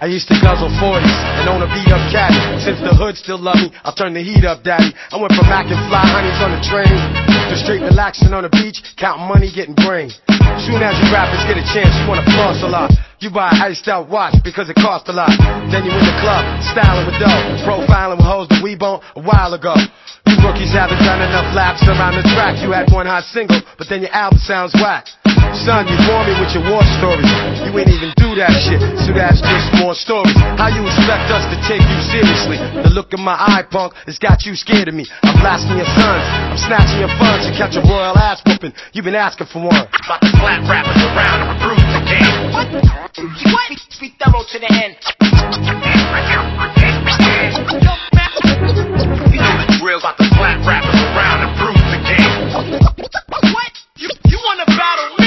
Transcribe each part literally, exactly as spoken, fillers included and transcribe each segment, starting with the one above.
I used to guzzle forties and own a beat-up caddy. Since the hood still love me, I'll turn the heat up, daddy. I went from Mac and fly honeys on the train to straight relaxing on the beach, counting money, getting brain. Soon as you rappers get a chance, you wanna floss a lot. You buy an iced out watch because it costs a lot. Then you in the club, styling with dough, profiling with hoes that we bone a while ago. You rookies haven't done enough laps around the track. You had one hot single, but then your album sounds whack. Son, you bore me with your war stories. You ain't even do that shit, so that's just more stories. How you expect us to take you seriously? The look in my eye, punk, has got you scared of me. I'm blasting your sons, I'm snatching your funds. You catch a royal ass whooping, you've been asking for one. About to slap rappers around and recruit the game. What? What? Be thorough to the end. You know the drill. About to slap rappers around and prove the game. What? You, you wanna battle me?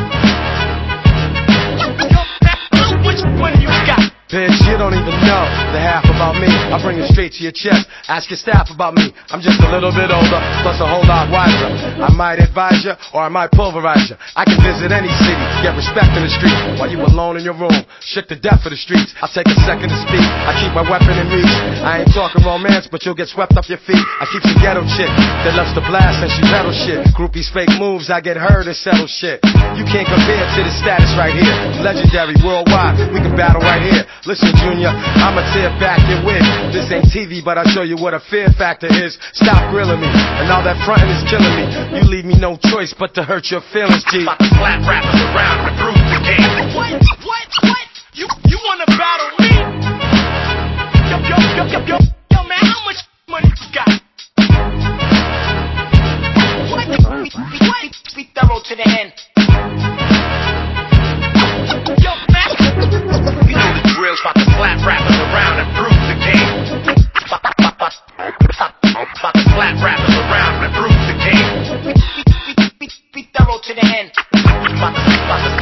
Which one you got? Bitch, you don't even know the half about me. I bring it straight to your chest. Ask your staff about me. I'm just a little bit older, plus a whole lot wiser. I might advise you, or I might pulverize you. I can visit any city, get respect in the street, while you alone in your room, shook to death for the streets. I'll take a second to speak. I keep my weapon in reach. I ain't talking romance, but you'll get swept off your feet. I keep some ghetto chick that loves to blast and she metal shit. Groupies fake moves, I get her to settle shit. You can't compare to the status right here. I'm legendary worldwide. We can battle right here. Listen, Junior, I'ma tear back your wig. This ain't T V, but I'll show you what a fear factor is. Stop grilling me, and all that frontin' is killing me. You leave me no choice but to hurt your feelings, G. About to slap rappers around and prove the game. What? What? What? You you wanna battle me? Yo, yo, yo, yo, yo, yo, man, how much money you got? What? Be, be, be, be thorough to the end. Yo, man, you know the drill. About to slap rappers around and prove the game. About to slap rappers around and prove the game. Be, be, be, be, be thorough to the end. About to, about to